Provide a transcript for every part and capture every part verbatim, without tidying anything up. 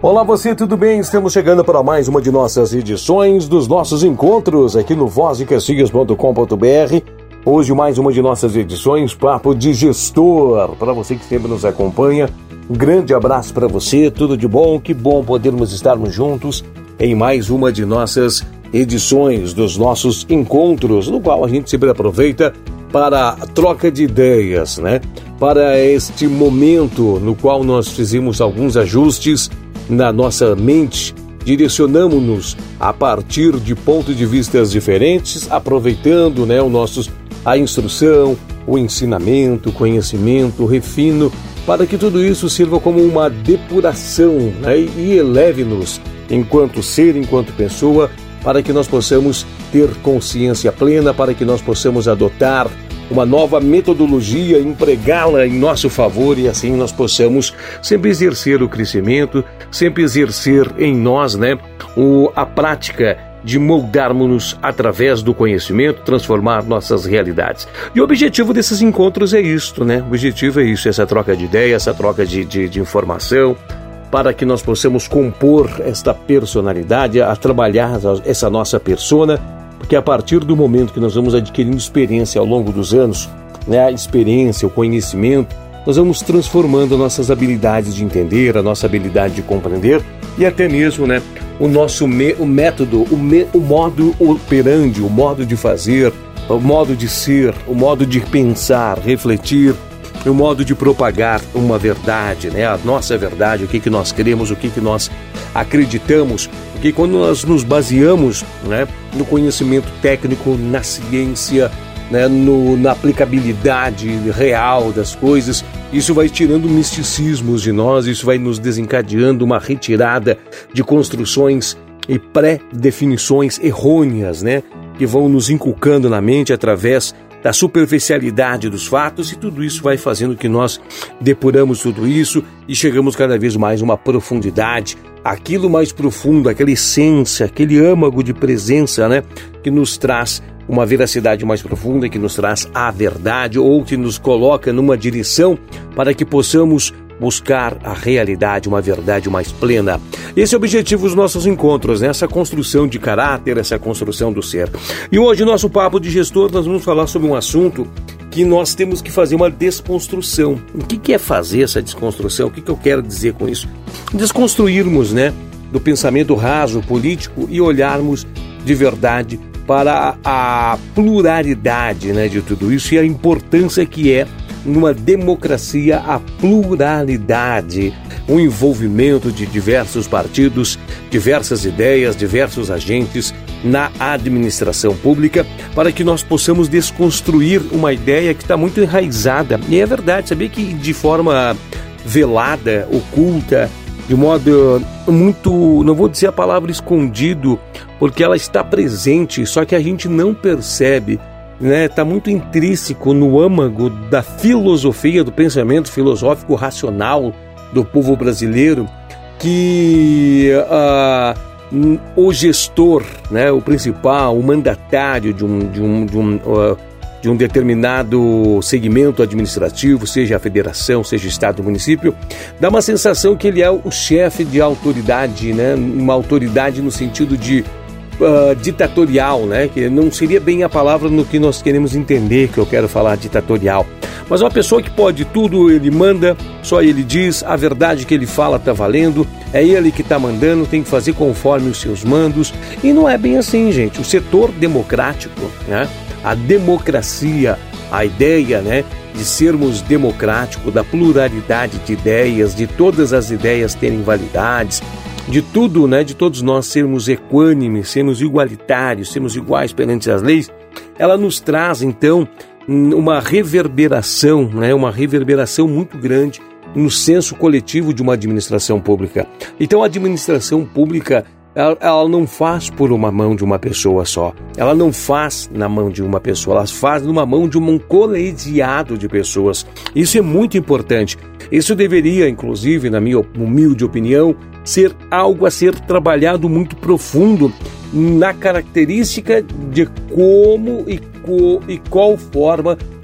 Olá você, tudo bem? Estamos chegando para mais uma de nossas edições dos nossos encontros aqui no voz de caxias ponto com ponto b r. Hoje mais uma de nossas edições, Papo de Gestor. Para você que sempre nos acompanha, um grande abraço para você, tudo de bom, que bom podermos estarmos juntos em mais uma de nossas edições dos nossos encontros, no qual a gente sempre aproveita para a troca de ideias, né? Para este momento no qual nós fizemos alguns ajustes na nossa mente, direcionamos-nos a partir de pontos de vistas diferentes, aproveitando, né, o nossos, a instrução, o ensinamento, o conhecimento, o refino, para que tudo isso sirva como uma depuração, né, e eleve-nos enquanto ser, enquanto pessoa, para que nós possamos ter consciência plena, para que nós possamos adotar uma nova metodologia, empregá-la em nosso favor e assim nós possamos sempre exercer o crescimento, sempre exercer em nós, né, o, a prática de moldarmos-nos através do conhecimento, transformar nossas realidades. E o objetivo desses encontros é isto, né? O objetivo é isso, essa troca de ideias, essa troca de, de, de informação, para que nós possamos compor esta personalidade, a trabalhar essa nossa persona, porque a partir do momento que nós vamos adquirindo experiência ao longo dos anos, né, a experiência, o conhecimento, nós vamos transformando nossas habilidades de entender, a nossa habilidade de compreender e até mesmo, né, o nosso me, o método, o, me, o modo operandi, o modo de fazer, o modo de ser, o modo de pensar, refletir, o modo de propagar uma verdade, né, a nossa verdade, o que, que nós queremos, o que, que nós acreditamos. Porque quando nós nos baseamos, né, no conhecimento técnico, na ciência, né, no, na aplicabilidade real das coisas, isso vai tirando misticismos de nós, isso vai nos desencadeando uma retirada de construções e pré-definições errôneas, né, que vão nos inculcando na mente através da superficialidade dos fatos, e tudo isso vai fazendo que nós depuramos tudo isso e chegamos cada vez mais a uma profundidade, aquilo mais profundo, aquela essência, aquele âmago de presença, né, que nos traz uma veracidade mais profunda, que nos traz a verdade ou que nos coloca numa direção para que possamos buscar a realidade, uma verdade mais plena. Esse é o objetivo dos nossos encontros, né? Essa construção de caráter, essa construção do ser. E hoje, nosso Papo de Gestor, nós vamos falar sobre um assunto que nós temos que fazer uma desconstrução. O que é fazer essa desconstrução? O que eu quero dizer com isso? Desconstruirmos, né, do pensamento raso, político, e olharmos de verdade para a pluralidade, né, de tudo isso e a importância que é numa democracia a pluralidade, o envolvimento de diversos partidos, diversas ideias, diversos agentes na administração pública, para que nós possamos desconstruir uma ideia que está muito enraizada. E é verdade, sabia que de forma velada, oculta, de modo muito, não vou dizer a palavra escondido, porque ela está presente, só que a gente não percebe, né? Está muito intrínseco no âmago da filosofia, do pensamento filosófico racional do povo brasileiro, que uh, o gestor, né, o principal, o mandatário de um, de um, de um, uh, de um determinado segmento administrativo, seja a federação, seja o estado ou município, dá uma sensação que ele é o chefe de autoridade, né, uma autoridade no sentido de Uh, ditatorial, né? Que não seria bem a palavra no que nós queremos entender, que eu quero falar ditatorial. Mas uma pessoa que pode tudo, ele manda, só ele diz, a verdade que ele fala está valendo, é ele que está mandando, tem que fazer conforme os seus mandos. E não é bem assim, gente. O setor democrático, né? A democracia, a ideia, né, de sermos democráticos, da pluralidade de ideias, de todas as ideias terem validades, de tudo, né, de todos nós sermos equânimes, sermos igualitários, sermos iguais perante as leis, ela nos traz, então, uma reverberação, né, uma reverberação muito grande no senso coletivo de uma administração pública. Então, a administração pública, ela, ela não faz por uma mão de uma pessoa só, ela não faz na mão de uma pessoa, ela faz numa mão de um colegiado de pessoas. Isso é muito importante. Isso deveria, inclusive, na minha humilde opinião, ser algo a ser trabalhado muito profundo na característica de como e, co, e qual forma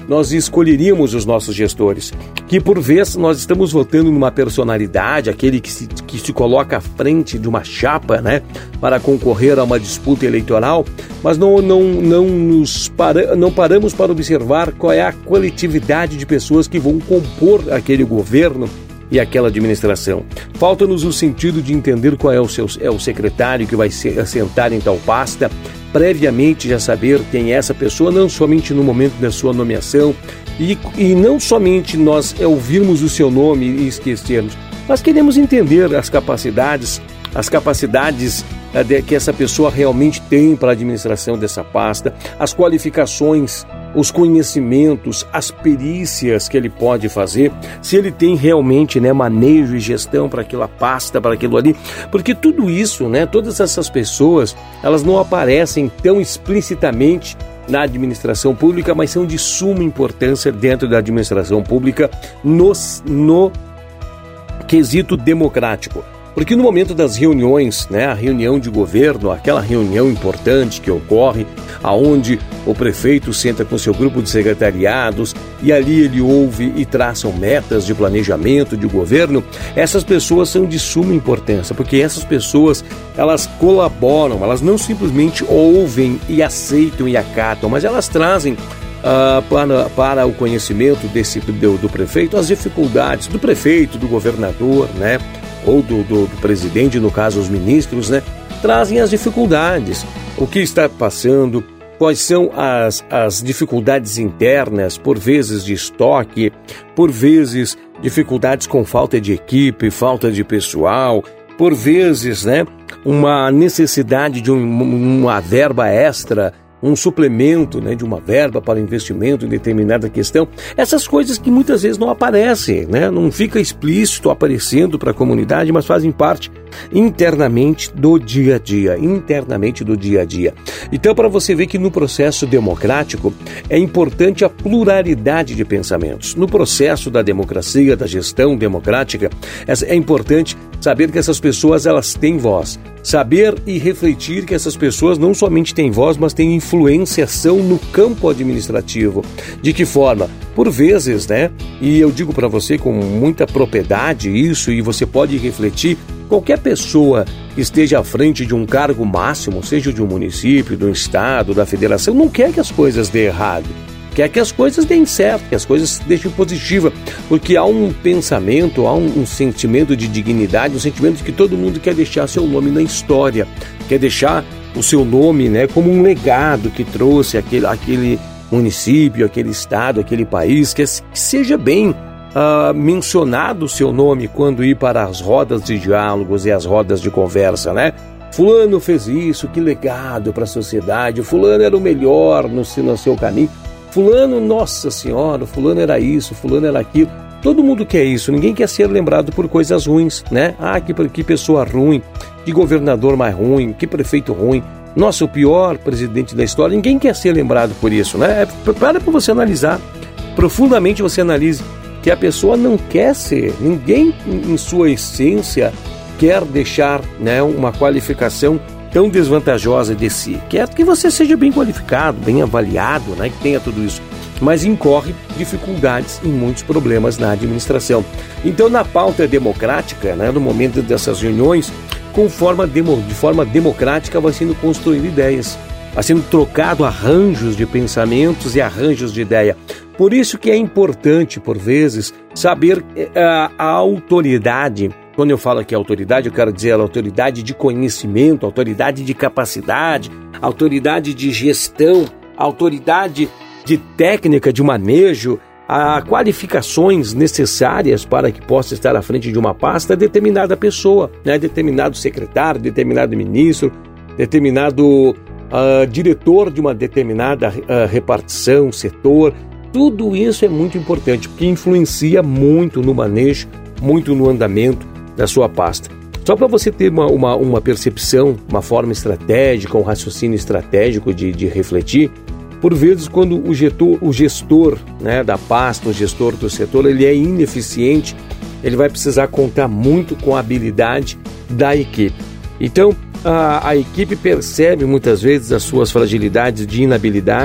nós escolheríamos os nossos gestores, que por vezes nós estamos votando numa personalidade, aquele que se, que se coloca à frente de uma chapa, né, para concorrer a uma disputa eleitoral, mas não, não, não, nos para, não paramos para observar qual é a coletividade de pessoas que vão compor aquele governo e aquela administração. Falta-nos o sentido de entender qual é o, seu, é o secretário que vai se assentar em tal pasta, previamente já saber quem é essa pessoa, não somente no momento da sua nomeação, e, e não somente nós ouvirmos o seu nome e esquecermos, mas queremos entender as capacidades, as capacidades que essa pessoa realmente tem para a administração dessa pasta, as qualificações, os conhecimentos, as perícias que ele pode fazer, se ele tem realmente, né, manejo e gestão para aquela pasta, para aquilo ali, porque tudo isso, né, todas essas pessoas, elas não aparecem tão explicitamente na administração pública, mas são de suma importância dentro da administração pública no, no quesito democrático. Porque no momento das reuniões, né, a reunião de governo, aquela reunião importante que ocorre, aonde o prefeito senta com seu grupo de secretariados e ali ele ouve e traçam metas de planejamento de governo, essas pessoas são de suma importância, porque essas pessoas, elas colaboram, elas não simplesmente ouvem e aceitam e acatam, mas elas trazem Uh, para, para o conhecimento desse, do, do prefeito as dificuldades do prefeito, do governador, né, ou do, do, do presidente, no caso os ministros, né, trazem as dificuldades, o que está passando, quais são as, as dificuldades internas, por vezes de estoque, por vezes dificuldades com falta de equipe, falta de pessoal, por vezes, né, uma necessidade de um, uma verba extra, um suplemento, né, de uma verba para investimento em determinada questão, essas coisas que muitas vezes não aparecem, né, não fica explícito aparecendo para a comunidade, mas fazem parte internamente do dia a dia, internamente do dia a dia. Então, para você ver que no processo democrático é importante a pluralidade de pensamentos. No processo da democracia, da gestão democrática, é importante saber que essas pessoas, elas têm voz. Saber e refletir que essas pessoas não somente têm voz, mas têm influenciação no campo administrativo. De que forma? Por vezes, né? E eu digo para você com muita propriedade isso, e você pode refletir, qualquer pessoa que esteja à frente de um cargo máximo, seja de um município, do estado, da federação, não quer que as coisas dêem errado. Quer que as coisas deem certo, que as coisas deixem positiva, porque há um pensamento, há um, um sentimento de dignidade, um sentimento de que todo mundo quer deixar seu nome na história, quer deixar o seu nome, né, como um legado que trouxe aquele, aquele município, aquele estado, aquele país, que, que seja bem uh, mencionado o seu nome quando ir para as rodas de diálogos e as rodas de conversa, né? Fulano fez isso, que legado para a sociedade, fulano era o melhor no, no seu caminho. Fulano, nossa senhora, fulano era isso, fulano era aquilo. Todo mundo quer isso, ninguém quer ser lembrado por coisas ruins, né? Ah, que, que pessoa ruim, que governador mais ruim, que prefeito ruim. Nossa, o pior presidente da história, ninguém quer ser lembrado por isso, né? É, para para você analisar, profundamente você analise que a pessoa não quer ser, ninguém em sua essência quer deixar, né, uma qualificação tão desvantajosa de si. Quer que você seja bem qualificado, bem avaliado, né, que tenha tudo isso, mas incorre dificuldades e muitos problemas na administração. Então, na pauta democrática, né, no momento dessas reuniões, com forma demo, de forma democrática, vai sendo construído ideias, vai sendo trocado arranjos de pensamentos e arranjos de ideia. Por isso que é importante, por vezes, saber a, a autoridade. Quando eu falo aqui autoridade, eu quero dizer a autoridade de conhecimento, autoridade de capacidade, autoridade de gestão, autoridade de técnica, de manejo, a qualificações necessárias para que possa estar à frente de uma pasta determinada pessoa, né? Determinado secretário, determinado ministro, determinado uh, diretor de uma determinada uh, repartição, setor. Tudo isso é muito importante, porque influencia muito no manejo, muito no andamento da sua pasta. Só para você ter uma, uma, uma percepção, uma forma estratégica, um raciocínio estratégico de, de refletir, por vezes quando o gestor, o gestor, né, da pasta, o gestor do setor, ele é ineficiente, ele vai precisar contar muito com a habilidade da equipe. Então, a, a equipe percebe muitas vezes as suas fragilidades de inabilidade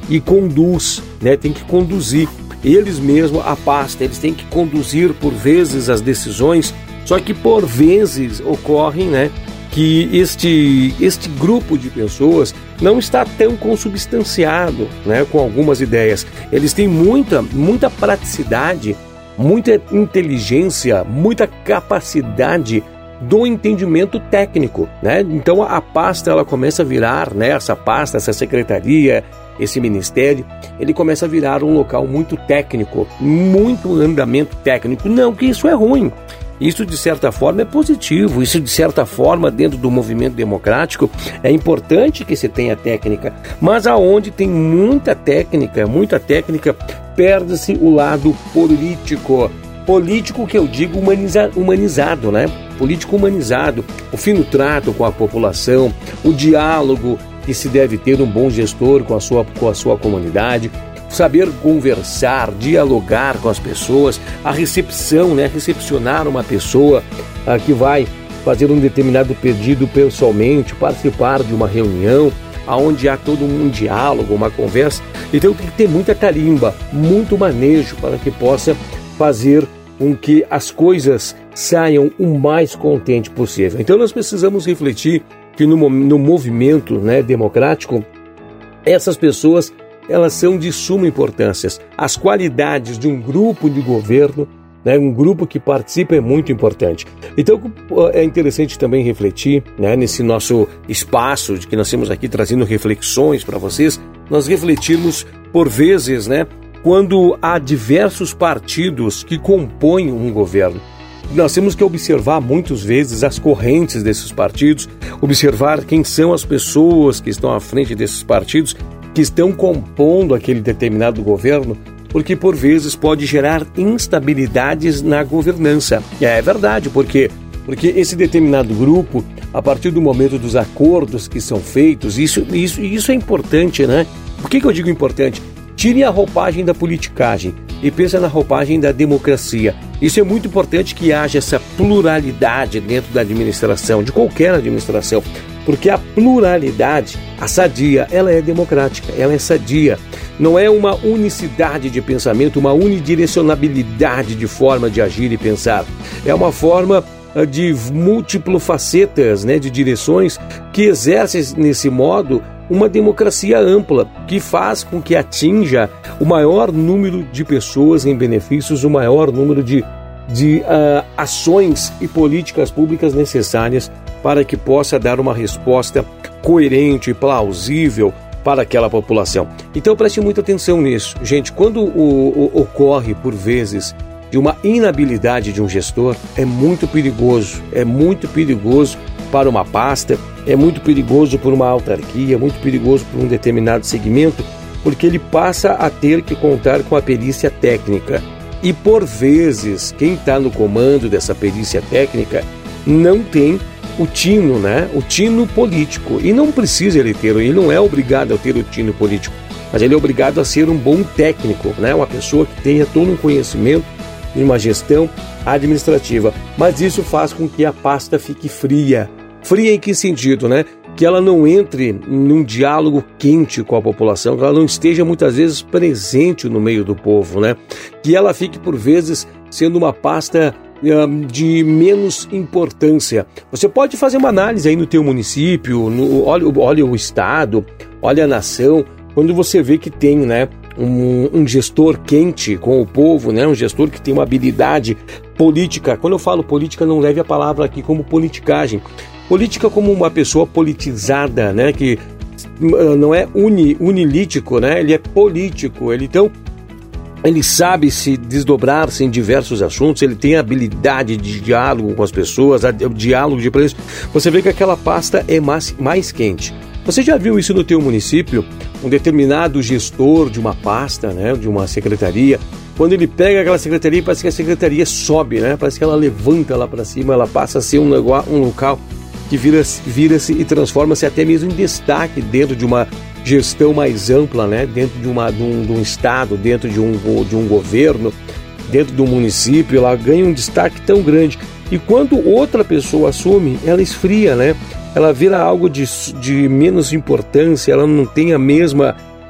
e conduz, né? Tem que conduzir. Eles mesmos, a pasta, eles têm que conduzir por vezes as decisões, só que por vezes ocorrem, né, que este, este grupo de pessoas não está tão consubstanciado, né, com algumas ideias. Eles têm muita, muita praticidade, muita inteligência, muita capacidade do entendimento técnico, né? Então a pasta ela começa a virar, né, essa pasta, essa secretaria, esse ministério, ele começa a virar um local muito técnico, muito andamento técnico. Não que isso é ruim. Isso, de certa forma, é positivo. Isso, de certa forma, dentro do movimento democrático, é importante que se tenha técnica. Mas aonde tem muita técnica, muita técnica, perde-se o lado político. Político que eu digo humaniza, humanizado, né? Político humanizado. O fino trato com a população, o diálogo que se deve ter um bom gestor com a sua, com a sua comunidade, saber conversar, dialogar com as pessoas, a recepção, né? Recepcionar uma pessoa ah, que vai fazer um determinado pedido pessoalmente, participar de uma reunião, onde há todo um diálogo, uma conversa. Então tem que ter muita tarimba, muito manejo para que possa fazer com que as coisas saiam o mais contente possível. Então nós precisamos refletir que no, no movimento, né, democrático, essas pessoas elas são de suma importância. As qualidades de um grupo de governo, né, um grupo que participa é muito importante. Então é interessante também refletir, né, nesse nosso espaço de que nós temos aqui trazendo reflexões para vocês, nós refletirmos por vezes, né, quando há diversos partidos que compõem um governo. Nós temos que observar muitas vezes as correntes desses partidos, observar quem são as pessoas que estão à frente desses partidos, que estão compondo aquele determinado governo, porque por vezes pode gerar instabilidades na governança. E é verdade, porque porque esse determinado grupo, a partir do momento dos acordos que são feitos, isso, isso, isso é importante, né? Por que que eu digo importante? Tire a roupagem da politicagem e pense na roupagem da democracia. Isso é muito importante, que haja essa pluralidade dentro da administração, de qualquer administração, porque a pluralidade, a sadia, ela é democrática, ela é sadia. Não é uma unicidade de pensamento, uma unidirecionabilidade de forma de agir e pensar. É uma forma de múltiplas facetas, né, de direções que exercem nesse modo uma democracia ampla, que faz com que atinja o maior número de pessoas em benefícios, o maior número de, de uh, ações e políticas públicas necessárias para que possa dar uma resposta coerente e plausível para aquela população. Então preste muita atenção nisso. Gente, quando o, o, ocorre, por vezes, de uma inabilidade de um gestor, é muito perigoso, é muito perigoso para uma pasta, é muito perigoso por uma autarquia, é muito perigoso por um determinado segmento, porque ele passa a ter que contar com a perícia técnica. E por vezes, quem está no comando dessa perícia técnica não tem o tino, né? O tino político. E não precisa ele ter, ele não é obrigado a ter o tino político, mas ele é obrigado a ser um bom técnico, né? Uma pessoa que tenha todo um conhecimento de uma gestão administrativa. Mas isso faz com que a pasta fique fria. Fria em que sentido, né? Que ela não entre num diálogo quente com a população, que ela não esteja muitas vezes presente no meio do povo, né? Que ela fique, por vezes, sendo uma pasta uh, de menos importância. Você pode fazer uma análise aí no teu município, no, olha, olha o estado, olha a nação, quando você vê que tem, né, um, um gestor quente com o povo, né? Um gestor que tem uma habilidade política. Quando eu falo política, não leve a palavra aqui como politicagem. Política como uma pessoa politizada, né? Que não é uni, unilítico, né? Ele é político. Ele, então, ele sabe se desdobrar-se em diversos assuntos, ele tem a habilidade de diálogo com as pessoas, o diálogo de preço. Você vê que aquela pasta é mais, mais quente. Você já viu isso no teu município? Um determinado gestor de uma pasta, né? De uma secretaria, quando ele pega aquela secretaria, parece que a secretaria sobe, né? Parece que ela levanta lá para cima, ela passa a ser um, um local que vira-se vira e transforma-se até mesmo em destaque dentro de uma gestão mais ampla, né? Dentro de, uma, de, um, de um estado, dentro de um, de um governo, dentro de um município, ela ganha um destaque tão grande. E quando outra pessoa assume, ela esfria, né? Ela vira algo de, de menos importância, ela não tem a mesma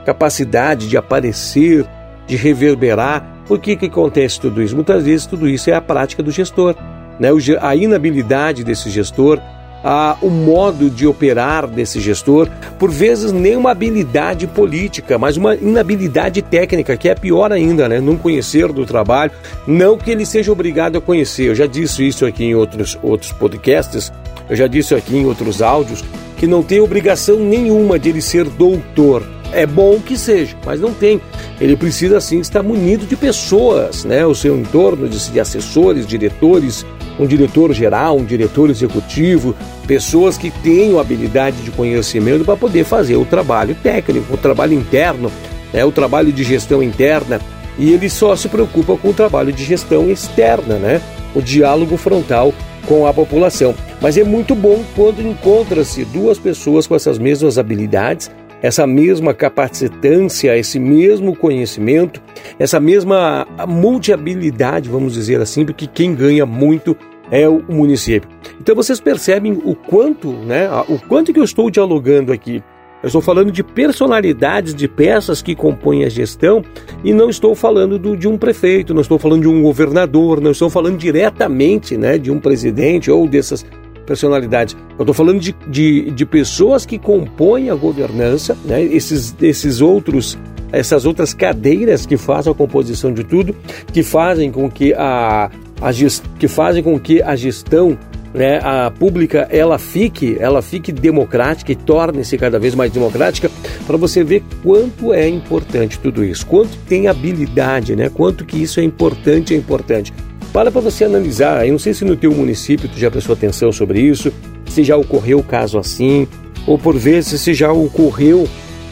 capacidade de aparecer, de reverberar. Por que que acontece tudo isso? Muitas vezes tudo isso é a prática do gestor, né? A inabilidade desse gestor, a, o modo de operar desse gestor, por vezes nem uma habilidade política, mas uma inabilidade técnica, que é pior ainda, né? Não conhecer do trabalho, não que ele seja obrigado a conhecer. Eu já disse isso aqui em outros, outros podcasts, eu já disse aqui em outros áudios, que não tem obrigação nenhuma de ele ser doutor. É bom que seja, mas não tem. Ele precisa, sim, estar munido de pessoas, né? O seu entorno de, de assessores, diretores, um diretor geral, um diretor executivo, pessoas que tenham habilidade de conhecimento para poder fazer o trabalho técnico, o trabalho interno, né? O trabalho de gestão interna. E ele só se preocupa com o trabalho de gestão externa, né? O diálogo frontal com a população. Mas é muito bom quando encontra-se duas pessoas com essas mesmas habilidades, essa mesma capacitância, esse mesmo conhecimento, essa mesma multi-habilidade, vamos dizer assim, porque quem ganha muito é o município. Então vocês percebem o quanto, né, o quanto que eu estou dialogando aqui. Eu estou falando de personalidades, de peças que compõem a gestão, e não estou falando do, de um prefeito, não estou falando de um governador, não estou falando diretamente, né, de um presidente ou dessas personalidades. Eu estou falando de, de, de pessoas que compõem a governança, né? esses, esses outros, essas outras cadeiras que fazem a composição de tudo, que fazem com que a, a, gest, que fazem com que a gestão, né, a pública ela fique, ela fique democrática e torne-se cada vez mais democrática, para você ver quanto é importante tudo isso, quanto tem habilidade, né? Quanto que isso é importante, é importante. Para para você analisar, eu não sei se no teu município tu já prestou atenção sobre isso, se já ocorreu caso assim, ou por vezes se já ocorreu,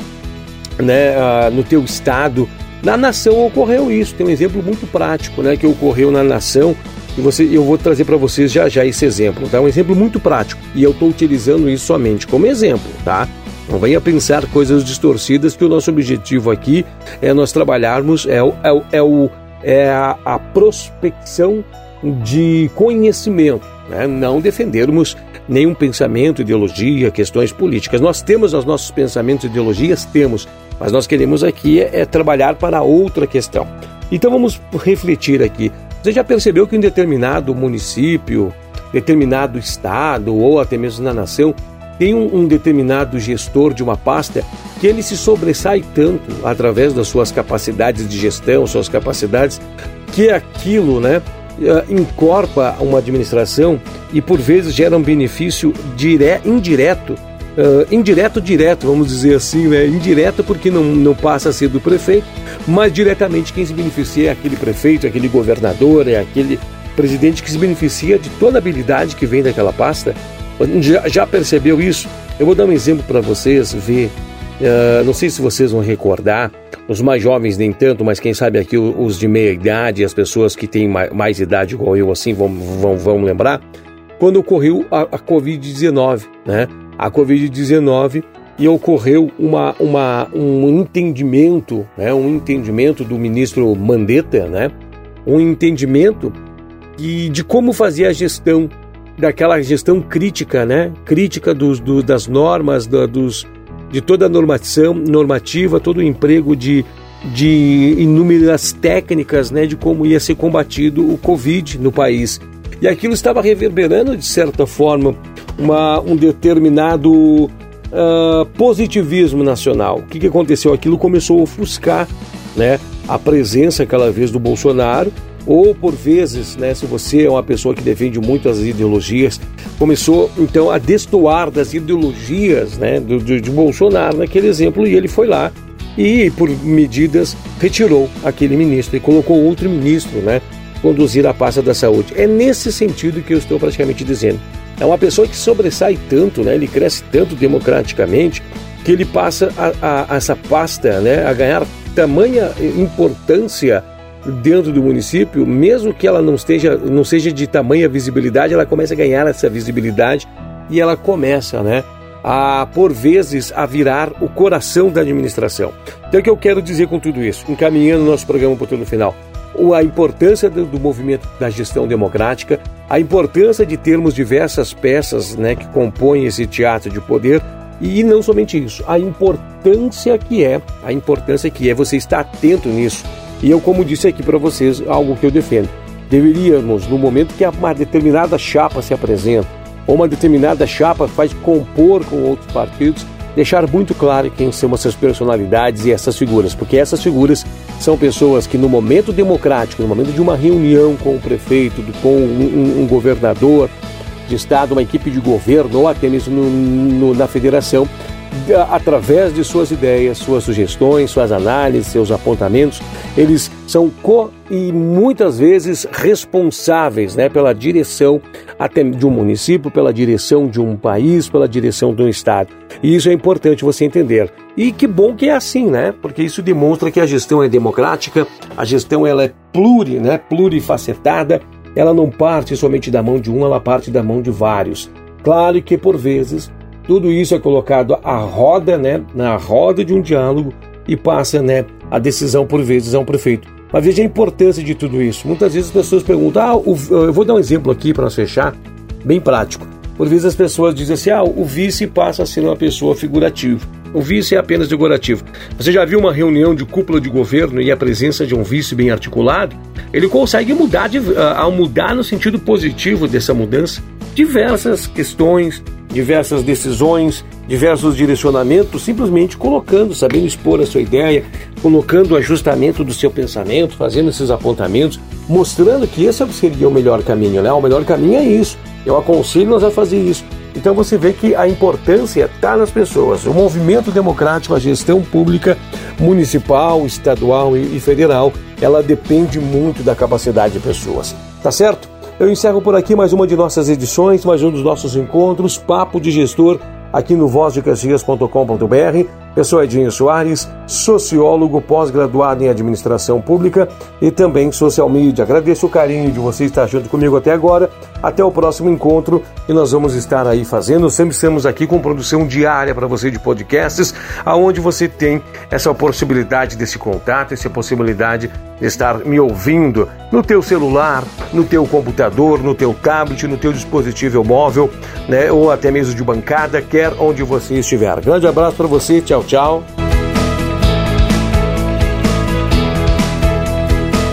né, uh, no teu estado. Na nação ocorreu isso, tem um exemplo muito prático, né, que ocorreu na nação, e você, eu vou trazer para vocês já já esse exemplo, tá? Um exemplo muito prático, e eu estou utilizando isso somente como exemplo, tá? Não venha pensar coisas distorcidas, que o nosso objetivo aqui é nós trabalharmos, é o... É o, é o é a, a prospecção de conhecimento, né? Não defendermos nenhum pensamento, ideologia, questões políticas. Nós temos os nossos pensamentos e ideologias, temos, mas nós queremos aqui é, é trabalhar para outra questão. Então vamos refletir aqui. Você já percebeu que em determinado município, determinado estado ou até mesmo na nação, tem um, um determinado gestor de uma pasta que ele se sobressai tanto através das suas capacidades de gestão, suas capacidades, que aquilo, né, encorpa uma administração e por vezes gera um benefício dire, indireto, uh, indireto direto, vamos dizer assim, né, indireto porque não, não passa a ser do prefeito, mas diretamente quem se beneficia é aquele prefeito, aquele governador, é aquele presidente que se beneficia de toda a habilidade que vem daquela pasta. Já, já percebeu isso? Eu vou dar um exemplo para vocês ver. Uh, não sei se vocês vão recordar, os mais jovens nem tanto, mas quem sabe aqui os de meia idade, as pessoas que têm mais, mais idade igual eu assim vão, vão, vão lembrar, quando ocorreu a, a covid dezenove, né? A covid dezenove e ocorreu uma, uma, um entendimento, né? Um entendimento do ministro Mandetta, né? Um entendimento de, de como fazer a gestão, daquela gestão crítica, né? Crítica dos, do, das normas, da, dos, de toda a normação, normativa, todo o emprego de, de inúmeras técnicas, né? De como ia ser combatido o Covid no país. E aquilo estava reverberando, de certa forma, uma, um determinado uh, positivismo nacional. O que, que aconteceu? Aquilo começou a ofuscar, né? A presença, aquela vez, do Bolsonaro, ou por vezes, né, se você é uma pessoa que defende muitas ideologias, começou então a destoar das ideologias, né, do, de, de Bolsonaro naquele exemplo, e ele foi lá e por medidas retirou aquele ministro e colocou outro ministro, né, conduzir a pasta da saúde. É nesse sentido que eu estou praticamente dizendo. É uma pessoa que sobressai tanto, né, ele cresce tanto democraticamente, que ele passa a, a, a essa pasta, né, a ganhar tamanha importância dentro do município, mesmo que ela não, esteja, não seja de tamanha visibilidade, ela começa a ganhar essa visibilidade e ela começa, né, a, por vezes, a virar o coração da administração. Então, o que eu quero dizer com tudo isso? Encaminhando o nosso programa para o final. A importância do, do movimento da gestão democrática, a importância de termos diversas peças, né, que compõem esse teatro de poder, E não somente isso, a importância que é, a importância que é você estar atento nisso. E eu, como disse aqui para vocês, algo que eu defendo. Deveríamos, no momento que uma determinada chapa se apresenta, ou uma determinada chapa faz compor com outros partidos, deixar muito claro quem são essas personalidades e essas figuras, porque essas figuras são pessoas que no momento democrático, no momento de uma reunião com o prefeito, com um, um, um governador de estado, uma equipe de governo ou até mesmo no, no, na federação, através de suas ideias, suas sugestões, suas análises, seus apontamentos, eles são co e muitas vezes responsáveis, né, pela direção até de um município, pela direção de um país, pela direção de um estado. E isso é importante você entender. E que bom que é assim, né? Porque isso demonstra que a gestão é democrática, a gestão ela é pluri, né, plurifacetada, ela não parte somente da mão de um, ela parte da mão de vários. Claro que por vezes tudo isso é colocado à roda, né, na roda de um diálogo e passa, né, a decisão por vezes a um prefeito. Mas veja a importância de tudo isso. Muitas vezes as pessoas perguntam, ah, o, eu vou dar um exemplo aqui para nós fechar, bem prático. Por vezes as pessoas dizem assim, ah, o vice passa a ser uma pessoa figurativa. O vice é apenas decorativo. Você já viu uma reunião de cúpula de governo e a presença de um vice bem articulado? Ele consegue mudar, de, uh, mudar no sentido positivo dessa mudança, diversas questões, diversas decisões, diversos direcionamentos, simplesmente colocando, sabendo expor a sua ideia, colocando o ajustamento do seu pensamento, fazendo esses apontamentos, mostrando que esse seria o melhor caminho, né? O melhor caminho é isso. Eu aconselho nós a fazer isso. Então você vê que a importância está nas pessoas. O movimento democrático, a gestão pública municipal, estadual e federal, ela depende muito da capacidade de pessoas. Tá certo? Eu encerro por aqui mais uma de nossas edições, mais um dos nossos encontros, Papo de Gestor, aqui no voz de caxias ponto com ponto b r. Eu sou Edinho Soares, sociólogo, pós-graduado em administração pública e também social media. Agradeço o carinho de você estar junto comigo até agora. Até o próximo encontro e nós vamos estar aí fazendo. Sempre estamos aqui com produção diária para você de podcasts, aonde você tem essa possibilidade desse contato, essa possibilidade de estar me ouvindo no teu celular, no teu computador, no teu tablet, no teu dispositivo móvel, né, ou até mesmo de bancada, quer onde você estiver. Grande abraço para você, tchau, tchau.